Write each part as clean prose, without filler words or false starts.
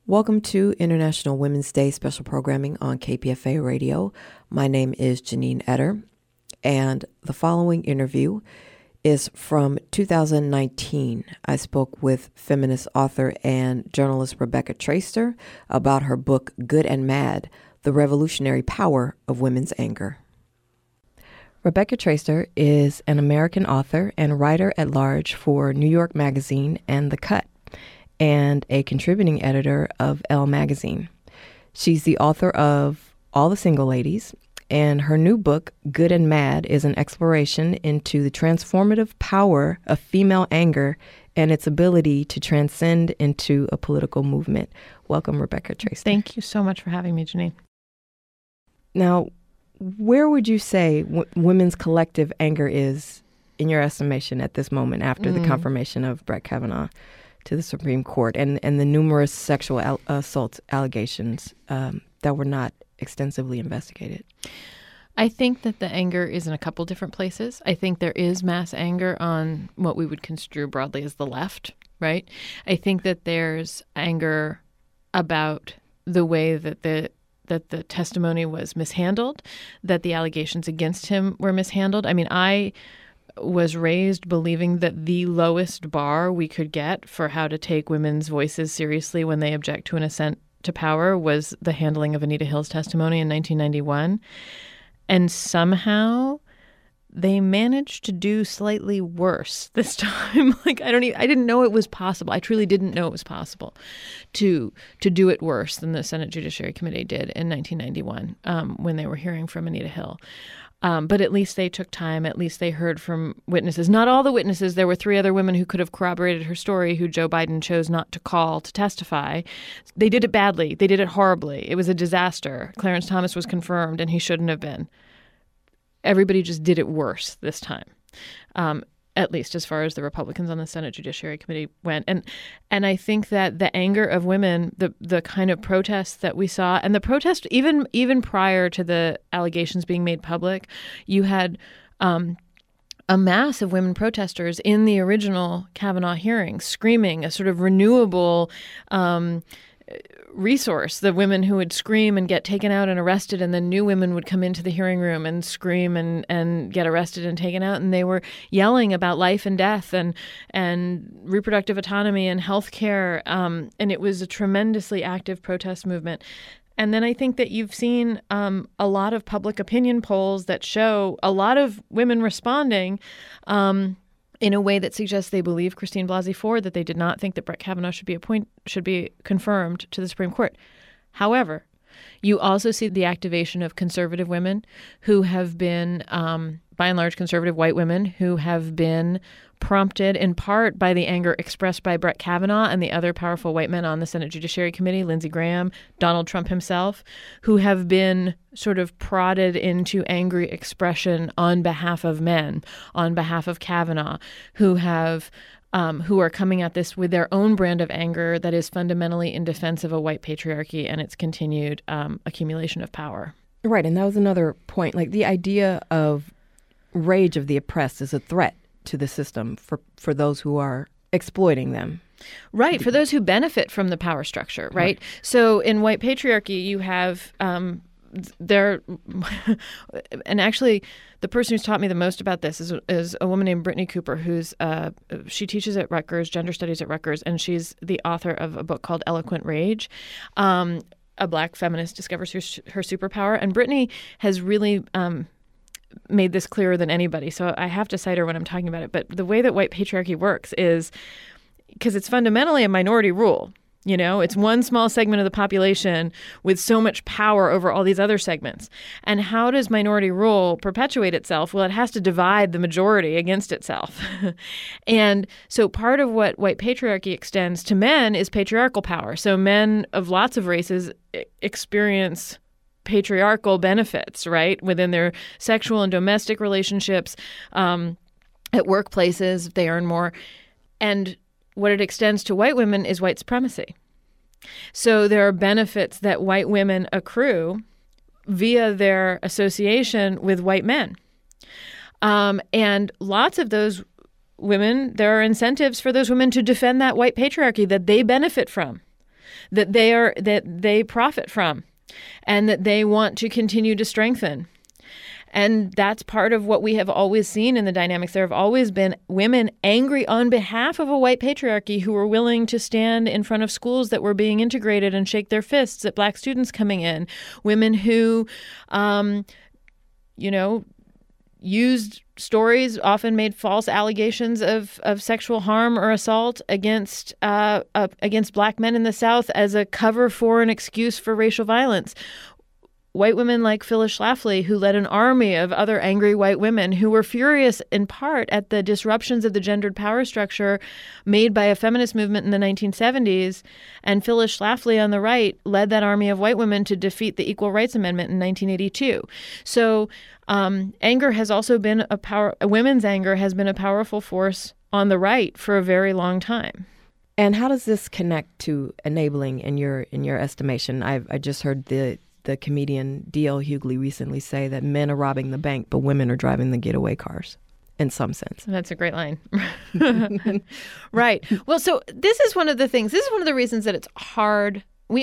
Welcome to International Women's Day special programming on KPFA Radio. My name is Janine Etter, and the following interview is from 2019. I spoke with feminist author and journalist Rebecca Traister about her book, Good and Mad, The Revolutionary Power of Women's Anger. Rebecca Traister is an American author and writer at large for New York Magazine and The Cut, and a contributing editor of Elle Magazine. She's the author of All the Single Ladies, and her new book, Good and Mad, is an exploration into the transformative power of female anger and its ability to transcend into a political movement. Welcome, Rebecca Traister. Thank you so much for having me, Janine. Now, where would you say women's collective anger is, in your estimation, at this moment after the confirmation of Brett Kavanaugh to the Supreme Court and the numerous sexual assault allegations that were not extensively investigated? I think that the anger is in a couple different places. I think there is mass anger on what we would construe broadly as the left, right? I think that there's anger about the way that the testimony was mishandled, that the allegations against him were mishandled. I mean, I was raised believing that the lowest bar we could get for how to take women's voices seriously when they object to an ascent to power was the handling of Anita Hill's testimony in 1991. And somehow they managed to do slightly worse this time. I didn't know it was possible. I truly didn't know it was possible to do it worse than the Senate Judiciary Committee did in 1991 when they were hearing from Anita Hill. But at least they took time. At least they heard from witnesses. Not all the witnesses. There were 3 other women who could have corroborated her story who Joe Biden chose not to call to testify. They did it badly. They did it horribly. It was a disaster. Clarence Thomas was confirmed, and he shouldn't have been. Everybody just did it worse this time, at least as far as the Republicans on the Senate Judiciary Committee went. And I think that the anger of women, the kind of protests that we saw, and the protest even prior to the allegations being made public, you had a mass of women protesters in the original Kavanaugh hearings screaming, a sort of renewable resource, the women who would scream and get taken out and arrested, and then new women would come into the hearing room and scream and get arrested and taken out, and they were yelling about life and death and reproductive autonomy and health care, and it was a tremendously active protest movement. And then I think that you've seen a lot of public opinion polls that show a lot of women responding in a way that suggests they believe Christine Blasey Ford, that they did not think that Brett Kavanaugh should be confirmed to the Supreme Court. However, you also see the activation of conservative women who have been, by and large, conservative white women who have been prompted in part by the anger expressed by Brett Kavanaugh and the other powerful white men on the Senate Judiciary Committee, Lindsey Graham, Donald Trump himself, who have been sort of prodded into angry expression on behalf of men, on behalf of Kavanaugh, who are coming at this with their own brand of anger that is fundamentally in defense of a white patriarchy and its continued accumulation of power. Right, and that was another point. Like the idea of rage of the oppressed is a threat to the system for those who are exploiting them. Right, for those who benefit from the power structure, right? So in white patriarchy, you have and actually the person who's taught me the most about this is a woman named Brittany Cooper, she teaches at Rutgers, gender studies at Rutgers, and she's the author of a book called Eloquent Rage. A Black feminist discovers her superpower. And Brittany has really made this clearer than anybody. So I have to cite her when I'm talking about it. But the way that white patriarchy works is because it's fundamentally a minority rule. You know, it's one small segment of the population with so much power over all these other segments. And how does minority rule perpetuate itself? Well, it has to divide the majority against itself. And so part of what white patriarchy extends to men is patriarchal power. So men of lots of races experience patriarchal benefits, right, within their sexual and domestic relationships, at workplaces, they earn more. And what it extends to white women is white supremacy. So there are benefits that white women accrue via their association with white men. And lots of those women, there are incentives for those women to defend that white patriarchy that they benefit from. that they profit from and that they want to continue to strengthen. And that's part of what we have always seen in the dynamics. There have always been women angry on behalf of a white patriarchy who were willing to stand in front of schools that were being integrated and shake their fists at Black students coming in. Women who, used stories, often made false allegations of sexual harm or assault against Black men in the South as a cover for an excuse for racial violence. White women like Phyllis Schlafly, who led an army of other angry white women who were furious in part at the disruptions of the gendered power structure made by a feminist movement in the 1970s. And Phyllis Schlafly on the right led that army of white women to defeat the Equal Rights Amendment in 1982. So anger has also been women's anger has been a powerful force on the right for a very long time. And how does this connect to enabling in your estimation? I just heard the comedian D.L. Hughley recently say that men are robbing the bank, but women are driving the getaway cars, in some sense. That's a great line. Right. Well, so this is one of the things. This is one of the reasons that it's hard.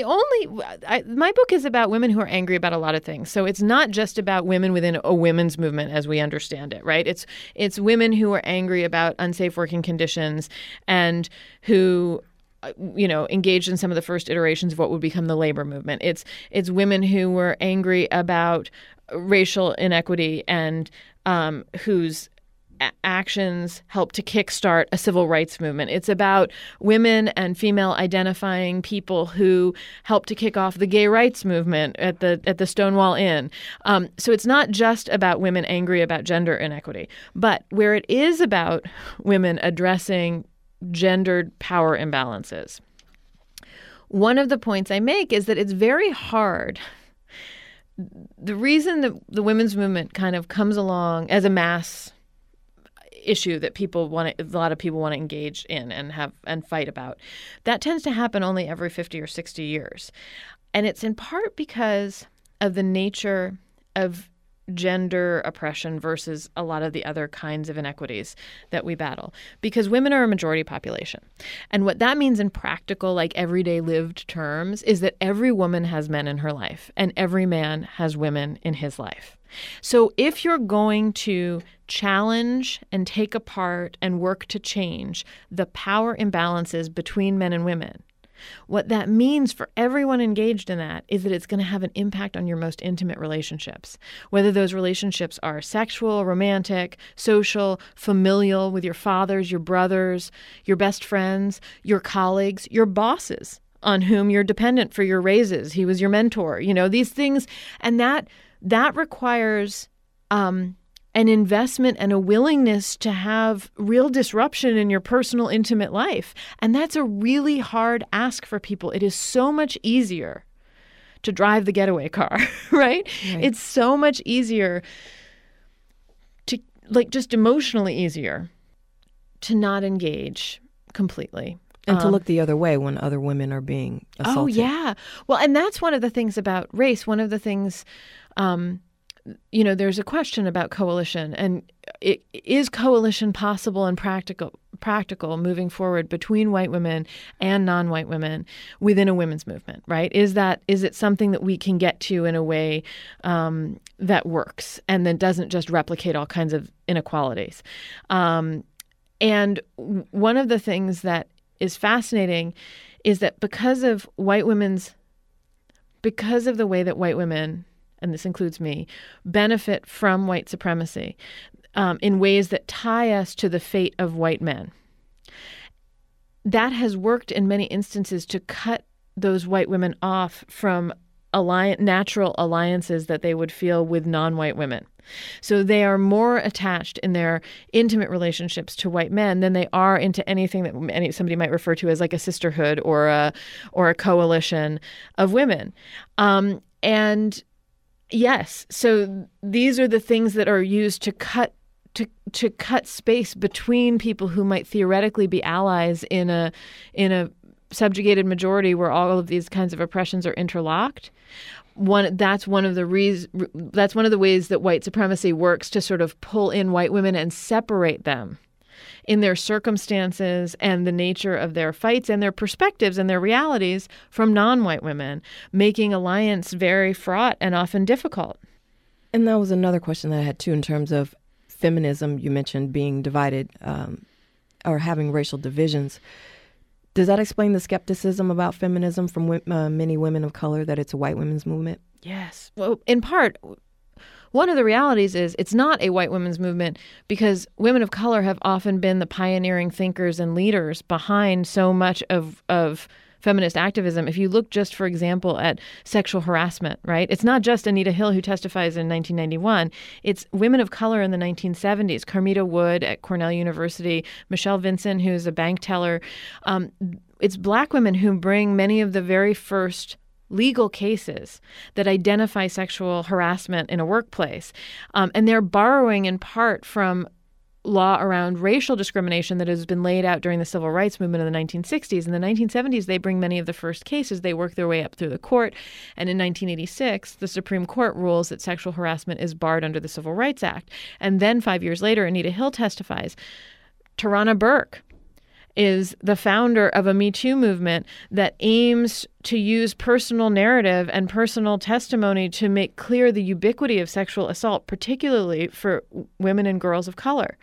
My book is about women who are angry about a lot of things. So it's not just about women within a women's movement as we understand it, right? It's women who are angry about unsafe working conditions and who engaged in some of the first iterations of what would become the labor movement. It's women who were angry about racial inequity and whose actions helped to kickstart a civil rights movement. It's about women and female identifying people who helped to kick off the gay rights movement at the Stonewall Inn. So it's not just about women angry about gender inequity, but where it is about women addressing gendered power imbalances. One of the points I make is that it's very hard. The reason that the women's movement kind of comes along as a mass issue that a lot of people want to engage in and fight about, that tends to happen only every 50 or 60 years. And it's in part because of the nature of gender oppression versus a lot of the other kinds of inequities that we battle, because women are a majority population. And what that means in practical, like everyday lived terms, is that every woman has men in her life and every man has women in his life. So if you're going to challenge and take apart and work to change the power imbalances between men and women, what that means for everyone engaged in that is that it's going to have an impact on your most intimate relationships, whether those relationships are sexual, romantic, social, familial, with your fathers, your brothers, your best friends, your colleagues, your bosses on whom you're dependent for your raises. He was your mentor, these things. And that requires an investment and a willingness to have real disruption in your personal, intimate life. And that's a really hard ask for people. It is so much easier to drive the getaway car, right? It's so much easier to, just emotionally easier to not engage completely. And to look the other way when other women are being assaulted. Oh, yeah. Well, and that's one of the things about race. One of the things... there's a question about coalition, and is coalition possible and practical moving forward between white women and non-white women within a women's movement, right? Is it something that we can get to in a way that works and that doesn't just replicate all kinds of inequalities? And one of the things that is fascinating is that because of the way that white women, and this includes me, benefit from white supremacy in ways that tie us to the fate of white men. That has worked in many instances to cut those white women off from natural alliances that they would feel with non-white women. So they are more attached in their intimate relationships to white men than they are into anything that somebody might refer to as like a sisterhood or a coalition of women. And yes, so these are the things that are used to cut space between people who might theoretically be allies in a subjugated majority where all of these kinds of oppressions are interlocked. That's one of the ways that white supremacy works to sort of pull in white women and separate them in their circumstances and the nature of their fights and their perspectives and their realities from non-white women, making alliance very fraught and often difficult. And that was another question that I had too, in terms of feminism. You mentioned being divided or having racial divisions. Does that explain the skepticism about feminism from many women of color, that it's a white women's movement? Yes. Well, in part, one of the realities is it's not a white women's movement because women of color have often been the pioneering thinkers and leaders behind so much of feminist activism. If you look just, for example, at sexual harassment, right? It's not just Anita Hill who testifies in 1991. It's women of color in the 1970s. Carmita Wood at Cornell University, Michelle Vinson, who's a bank teller. It's Black women who bring many of the very first legal cases that identify sexual harassment in a workplace. And they're borrowing in part from law around racial discrimination that has been laid out during the civil rights movement in the 1960s. In the 1970s, they bring many of the first cases. They work their way up through the court. And in 1986, the Supreme Court rules that sexual harassment is barred under the Civil Rights Act. And then 5 years later, Anita Hill testifies. Tarana Burke is the founder of a Me Too movement that aims to use personal narrative and personal testimony to make clear the ubiquity of sexual assault, particularly for women and girls of color.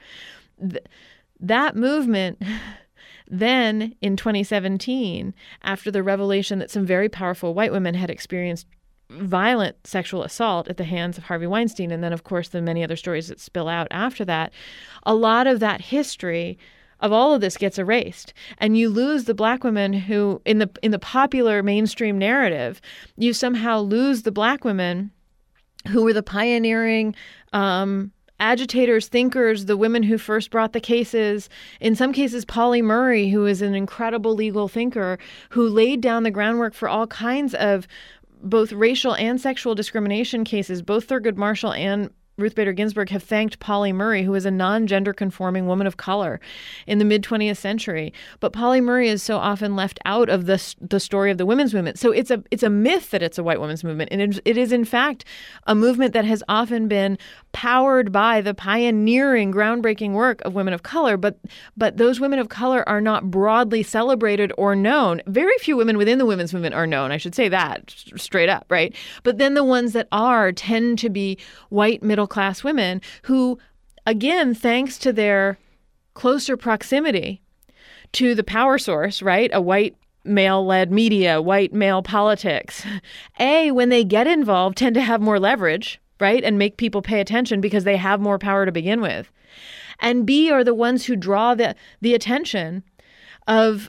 That movement then, in 2017, after the revelation that some very powerful white women had experienced violent sexual assault at the hands of Harvey Weinstein, and then, of course, the many other stories that spill out after that, a lot of that history of all of this gets erased, and you lose the Black women who, in the popular mainstream narrative, you somehow lose the Black women who were the pioneering agitators, thinkers, the women who first brought the cases. In some cases, Pauli Murray, who is an incredible legal thinker, who laid down the groundwork for all kinds of both racial and sexual discrimination cases. Both Thurgood Marshall and Ruth Bader Ginsburg have thanked Pauli Murray, who is a non-gender conforming woman of color in the mid-20th century. But Pauli Murray is so often left out of the story of the women's movement. So it's a myth that it's a white women's movement. And it is, in fact, a movement that has often been powered by the pioneering, groundbreaking work of women of color. But those women of color are not broadly celebrated or known. Very few women within the women's movement are known. I should say that straight up, right? But then the ones that are tend to be white middle-class women who, again, thanks to their closer proximity to the power source, right? A white male-led media, white male politics, when they get involved, tend to have more leverage, right? And make people pay attention because they have more power to begin with. And B, are the ones who draw the attention of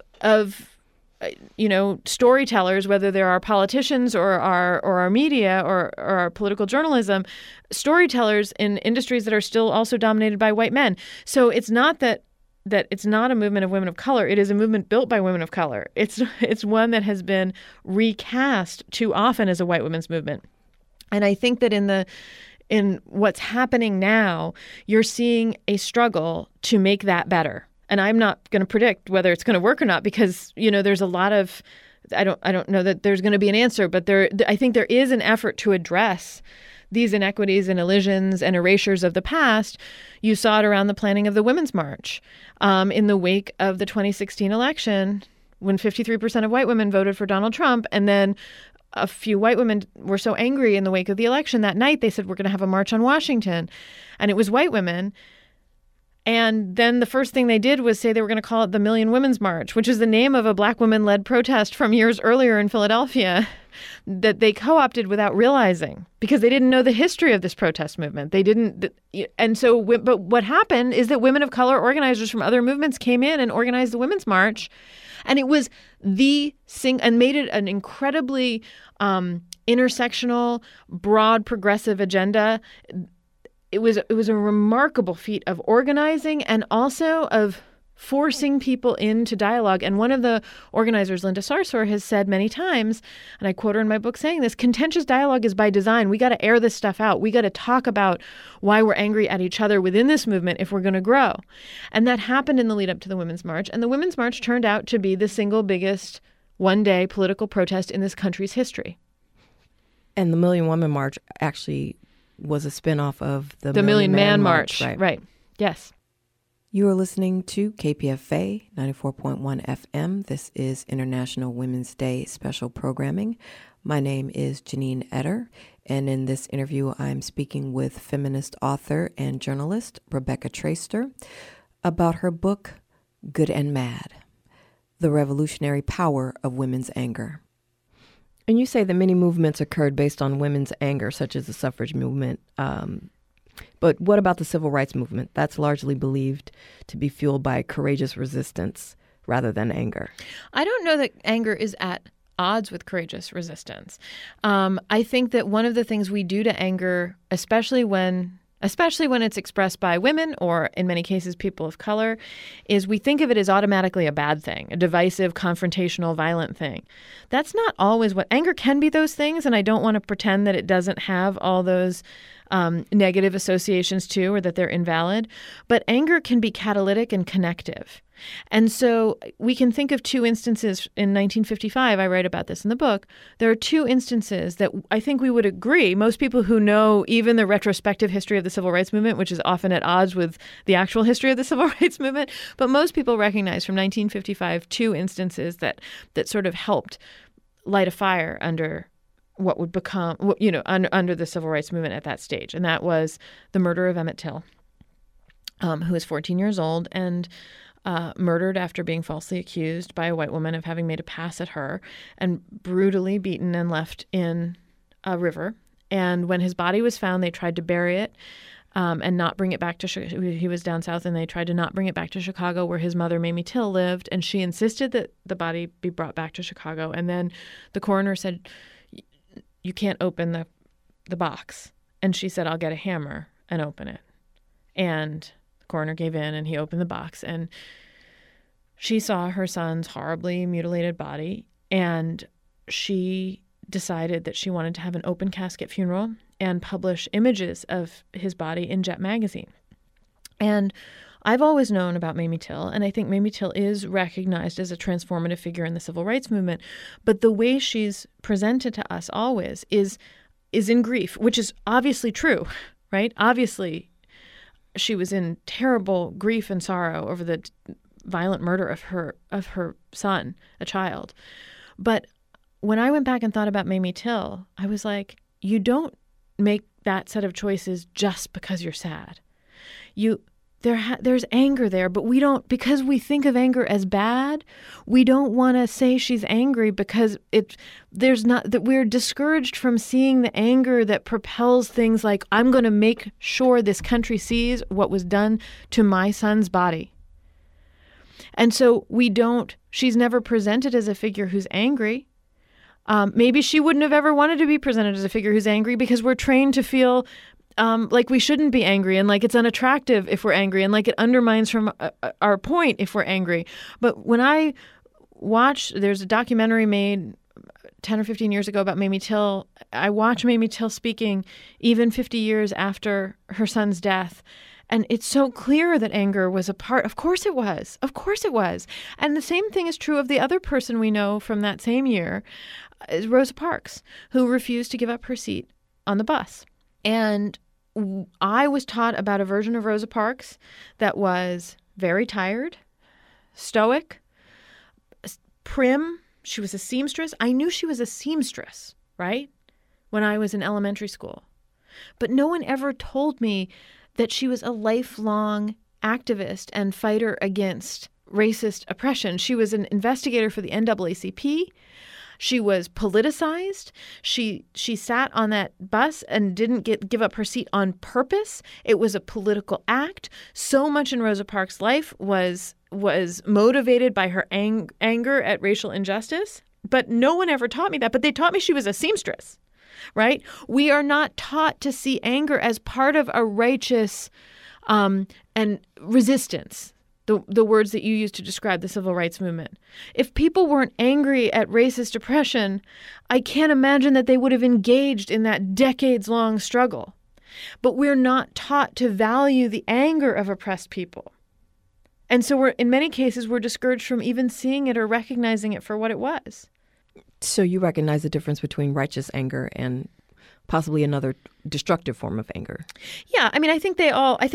storytellers, whether they're our politicians or our media or our political journalism, storytellers in industries that are still also dominated by white men. So it's not that it's not a movement of women of color. It is a movement built by women of color. It's one that has been recast too often as a white women's movement. And I think that in what's happening now, you're seeing a struggle to make that better. And I'm not going to predict whether it's going to work or not because, there's a lot of, I don't know that there's going to be an answer, but I think there is an effort to address these inequities and elisions and erasures of the past. You saw it around the planning of the Women's March in the wake of the 2016 election when 53% of white women voted for Donald Trump. And then a few white women were so angry in the wake of the election that night, they said, we're going to have a march on Washington. And it was white women. And then the first thing they did was say they were going to call it the Million Women's March, which is the name of a Black women-led protest from years earlier in Philadelphia that they co-opted without realizing because they didn't know the history of this protest movement. They didn't. And so, but what happened is that women of color organizers from other movements came in and organized the Women's March. And it was and made it an incredibly intersectional, broad, progressive agenda. It was a remarkable feat of organizing and also of forcing people into dialogue. And one of the organizers, Linda Sarsour, has said many times, and I quote her in my book saying this, contentious dialogue is by design. We got to air this stuff out. We got to talk about why we're angry at each other within this movement if we're going to grow. And that happened in the lead up to the Women's March. And the Women's March turned out to be the single biggest one-day political protest in this country's history. And the Million Woman March actually was a spinoff of the Million Man March. Right. Yes. You are listening to KPFA 94.1 FM. This is International Women's Day special programming. My name is Janine Etter, and in this interview, I'm speaking with feminist author and journalist Rebecca Traister about her book, Good and Mad: The Revolutionary Power of Women's Anger. And you say that many movements occurred based on women's anger, such as the suffrage movement. But what about the civil rights movement? That's largely believed to be fueled by courageous resistance rather than anger. I don't know that anger is at odds with courageous resistance. I think that one of the things we do to anger, especially when it's expressed by women or in many cases people of color, is we think of it as automatically a bad thing, a divisive, confrontational, violent thing. That's not always what anger can be. Those things, and I don't want to pretend that it doesn't have all those negative associations too, or that they're invalid. But anger can be catalytic and connective. And so we can think of two instances. In 1955, I write about this in the book. There are two instances that I think we would agree, most people who know even the retrospective history of the civil rights movement, which is often at odds with the actual history of the civil rights movement, but most people recognize from 1955 two instances that sort of helped light a fire under what would become, under the civil rights movement at that stage. And that was the murder of Emmett Till, who was 14 years old and murdered after being falsely accused by a white woman of having made a pass at her, and brutally beaten and left in a river. And when his body was found, they tried to bury it and not bring it back to Chicago. He was down south, and they tried to not bring it back to Chicago where his mother, Mamie Till, lived. And she insisted that the body be brought back to Chicago. And then the coroner said, "You can't open the box." And she said, "I'll get a hammer and open it." And the coroner gave in, and he opened the box, and she saw her son's horribly mutilated body, and she decided that she wanted to have an open casket funeral and publish images of his body in Jet magazine. And I've always known about Mamie Till, and I think Mamie Till is recognized as a transformative figure in the civil rights movement. But the way she's presented to us always is in grief, which is obviously true, right? Obviously, she was in terrible grief and sorrow over the violent murder of her son, a child. But when I went back and thought about Mamie Till, I was like, you don't make that set of choices just because you're sad. There's anger there, but we don't, because we think of anger as bad, we don't want to say she's angry because we're discouraged from seeing the anger that propels things like, I'm going to make sure this country sees what was done to my son's body. And so she's never presented as a figure who's angry. Maybe she wouldn't have ever wanted to be presented as a figure who's angry because we're trained to feel like we shouldn't be angry, and like it's unattractive if we're angry, and like it undermines from our point if we're angry. But when I there's a documentary made 10 or 15 years ago about Mamie Till. I watched Mamie Till speaking even 50 years after her son's death. And it's so clear that anger was a part. Of course it was. Of course it was. And the same thing is true of the other person we know from that same year, is Rosa Parks, who refused to give up her seat on the bus. And I was taught about a version of Rosa Parks that was very tired, stoic, prim. She was a seamstress. I knew she was a seamstress, right, when I was in elementary school. But no one ever told me that she was a lifelong activist and fighter against racist oppression. She was an investigator for the NAACP. She was politicized. She sat on that bus and didn't give up her seat on purpose. It was a political act. So much in Rosa Parks' life was motivated by her anger at racial injustice. But no one ever taught me that. But they taught me she was a seamstress, right? We are not taught to see anger as part of a righteous and resistance. The words that you used to describe the civil rights movement. If people weren't angry at racist oppression, I can't imagine that they would have engaged in that decades-long struggle. But we're not taught to value the anger of oppressed people. And so in many cases, we're discouraged from even seeing it or recognizing it for what it was. So you recognize the difference between righteous anger and possibly another destructive form of anger? Yeah, I mean, I think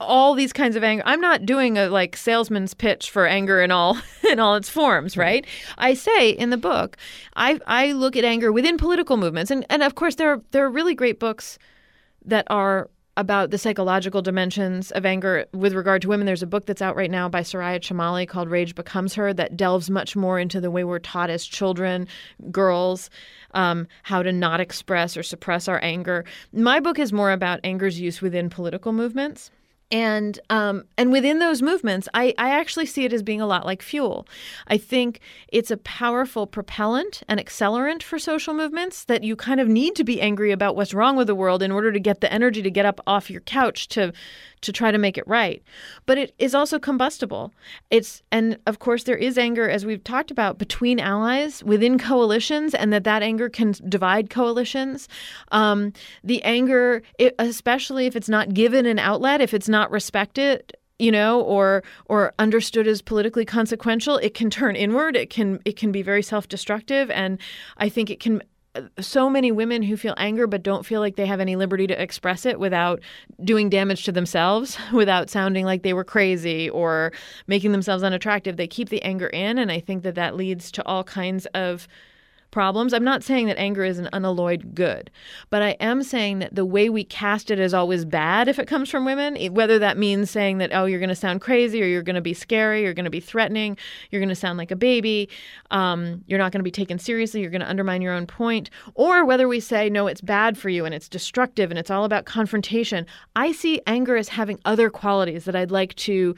all these kinds of anger. I'm not doing a like salesman's pitch for anger in all its forms, right? I say in the book, I look at anger within political movements, and of course there are really great books that are about the psychological dimensions of anger with regard to women. There's a book that's out right now by Soraya Chemaly called Rage Becomes Her that delves much more into the way we're taught as children, girls, how to not express or suppress our anger. My book is more about anger's use within political movements. And within those movements, I actually see it as being a lot like fuel. I think it's a powerful propellant and accelerant for social movements that you kind of need to be angry about what's wrong with the world in order to get the energy to get up off your couch to try to make it right. But it is also combustible. And of course, there is anger, as we've talked about, between allies, within coalitions, and that anger can divide coalitions. The anger, especially if it's not given an outlet, if it's not respected, or understood as politically consequential, it can turn inward. It can be very self-destructive. And I think it can. So many women who feel anger but don't feel like they have any liberty to express it without doing damage to themselves, without sounding like they were crazy or making themselves unattractive. They keep the anger in, and I think that leads to all kinds of problems. I'm not saying that anger is an unalloyed good, but I am saying that the way we cast it is always bad if it comes from women, whether that means saying that, oh, you're going to sound crazy, or you're going to be scary, you're going to be threatening, you're going to sound like a baby, you're not going to be taken seriously, you're going to undermine your own point, or whether we say, no, it's bad for you and it's destructive and it's all about confrontation. I see anger as having other qualities that I'd like to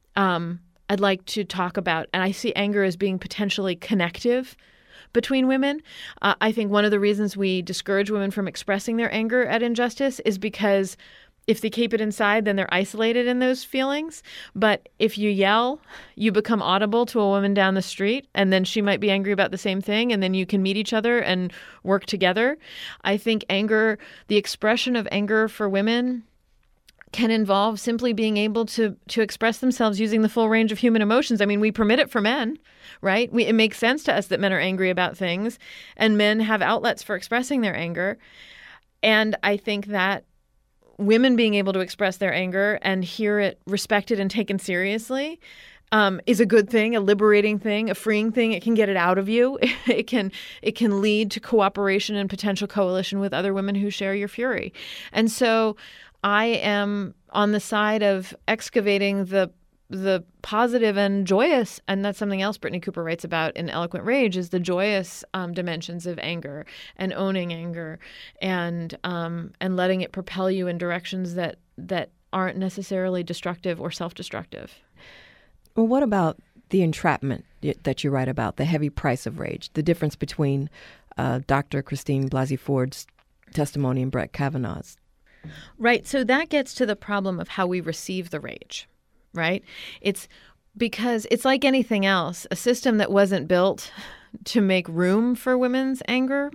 talk about, and I see anger as being potentially connective between women. I think one of the reasons we discourage women from expressing their anger at injustice is because if they keep it inside, then they're isolated in those feelings. But if you yell, you become audible to a woman down the street, and then she might be angry about the same thing, and then you can meet each other and work together. I think anger, the expression of anger for women, can involve simply being able to express themselves using the full range of human emotions. I mean, we permit it for men, right? It makes sense to us that men are angry about things, and men have outlets for expressing their anger. And I think that women being able to express their anger and hear it respected and taken seriously is a good thing, a liberating thing, a freeing thing. It can get it out of you. It can lead to cooperation and potential coalition with other women who share your fury. And so I am on the side of excavating the positive and joyous, and that's something else Brittany Cooper writes about in Eloquent Rage, is the joyous dimensions of anger and owning anger and letting it propel you in directions that aren't necessarily destructive or self-destructive. Well, what about the entrapment that you write about, the heavy price of rage, the difference between Dr. Christine Blasey Ford's testimony and Brett Kavanaugh's? Right. So that gets to the problem of how we receive the rage, right? It's because it's like anything else, a system that wasn't built to make room for women's anger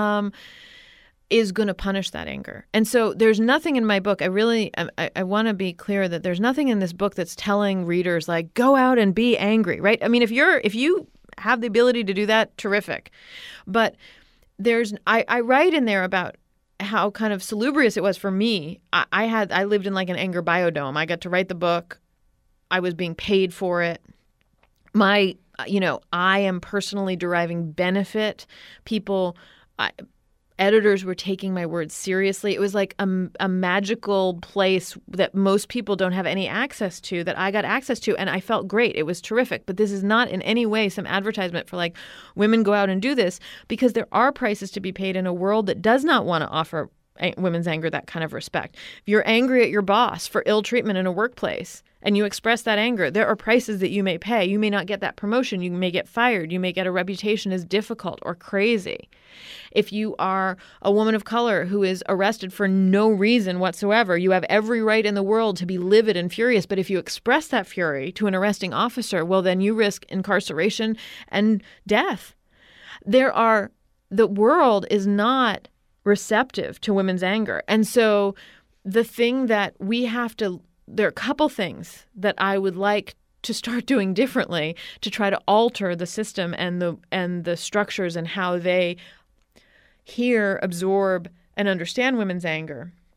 is going to punish that anger. And so there's nothing in my book. I want to be clear that there's nothing in this book that's telling readers like, go out and be angry, right? I mean, if you have the ability to do that, terrific. But I write in there about how kind of salubrious it was for me. I lived in like an anger biodome. I got to write the book. I was being paid for it. I am personally deriving benefit. Editors were taking my words seriously. It was like a magical place that most people don't have any access to, that I got access to, and I felt great. It was terrific. But this is not in any way some advertisement for like women go out and do this, because there are prices to be paid in a world that does not want to offer women's anger that kind of respect. If you're angry at your boss for ill treatment in a workplace and you express that anger, there are prices that you may pay. You may not get that promotion. You may get fired. You may get a reputation as difficult or crazy. If you are a woman of color who is arrested for no reason whatsoever, you have every right in the world to be livid and furious. But if you express that fury to an arresting officer, well, then you risk incarceration and death. The world is not receptive to women's anger. And so the thing that we have to, there are a couple things that I would like to start doing differently to try to alter the system and the structures and how they hear, absorb, and understand women's anger.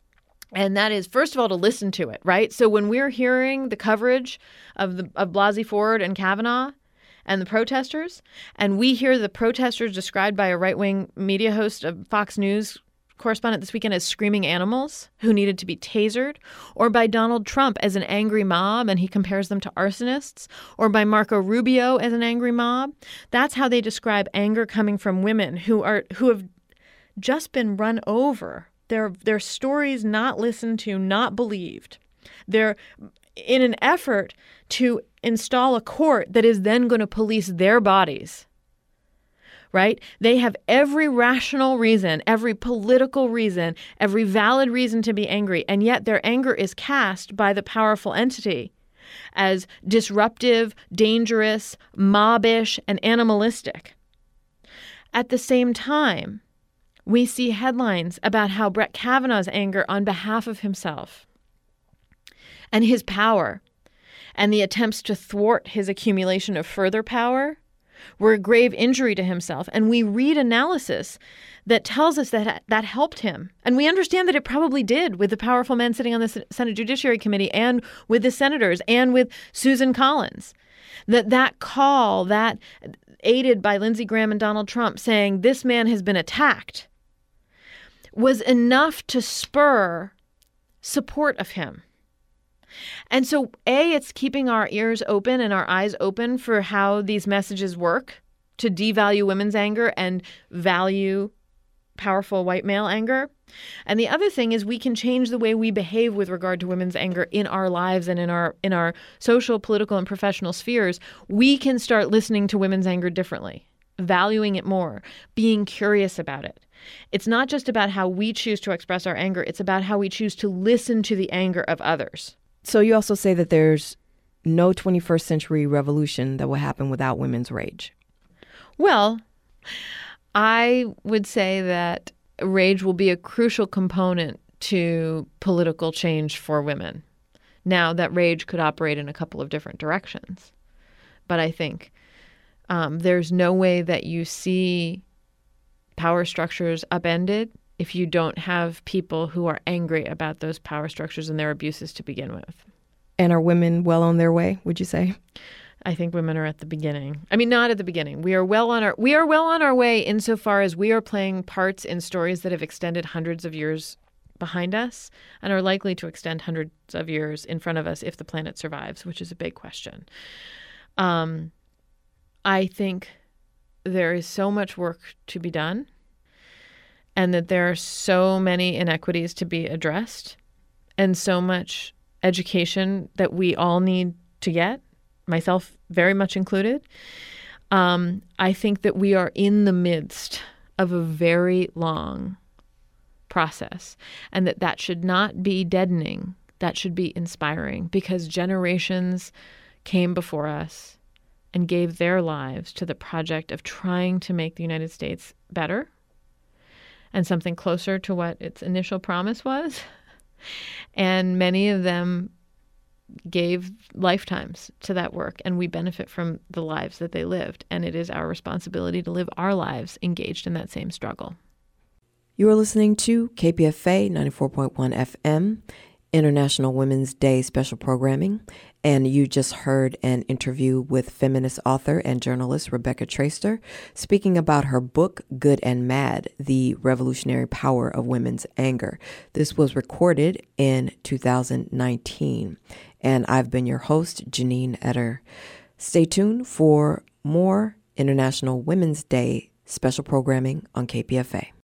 And that is, first of all, to listen to it, right? So when we're hearing the coverage of Blasey Ford and Kavanaugh and the protesters, and we hear the protesters described by a right-wing media host of Fox News correspondent this weekend as screaming animals who needed to be tasered, or by Donald Trump as an angry mob, and he compares them to arsonists, or by Marco Rubio as an angry mob. That's how they describe anger coming from women who have just been run over. Their stories not listened to, not believed. They're in an effort to install a court that is then going to police their bodies. Right? They have every rational reason, every political reason, every valid reason to be angry, and yet their anger is cast by the powerful entity as disruptive, dangerous, mobbish, and animalistic. At the same time, we see headlines about how Brett Kavanaugh's anger on behalf of himself and his power and the attempts to thwart his accumulation of further power were a grave injury to himself. And we read analysis that tells us that that helped him. And we understand that it probably did with the powerful men sitting on the Senate Judiciary Committee and with the senators and with Susan Collins. That call, that aided by Lindsey Graham and Donald Trump saying this man has been attacked, was enough to spur support of him. And so, it's keeping our ears open and our eyes open for how these messages work to devalue women's anger and value powerful white male anger. And the other thing is we can change the way we behave with regard to women's anger in our lives and in our social, political, and professional spheres. We can start listening to women's anger differently, valuing it more, being curious about it. It's not just about how we choose to express our anger. It's about how we choose to listen to the anger of others. So you also say that there's no 21st century revolution that will happen without women's rage. Well, I would say that rage will be a crucial component to political change for women. Now, that rage could operate in a couple of different directions. But I think there's no way that you see power structures upended if you don't have people who are angry about those power structures and their abuses to begin with. And are women well on their way, would you say? I think women are at the beginning. I mean, not at the beginning. We are well on our way insofar as we are playing parts in stories that have extended hundreds of years behind us and are likely to extend hundreds of years in front of us if the planet survives, which is a big question. I think there is so much work to be done and that there are so many inequities to be addressed and so much education that we all need to get, myself very much included. I think that we are in the midst of a very long process and that should not be deadening. That should be inspiring because generations came before us and gave their lives to the project of trying to make the United States better and something closer to what its initial promise was. And many of them gave lifetimes to that work, and we benefit from the lives that they lived. And it is our responsibility to live our lives engaged in that same struggle. You are listening to KPFA 94.1 FM, International Women's Day special programming, and you just heard an interview with feminist author and journalist Rebecca Traister speaking about her book, Good and Mad, The Revolutionary Power of Women's Anger. This was recorded in 2019, and I've been your host, Janine Etter. Stay tuned for more International Women's Day special programming on KPFA.